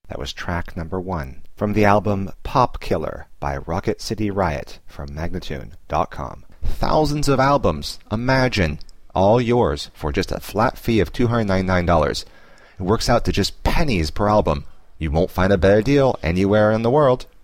That was track number 1 from the album Pop Killer by Rocket City Riot from Magnatune.com. Thousands of albums, imagine, all yours for just a flat fee of $299. It works out to just pennies per album. You won't find a better deal anywhere in the world.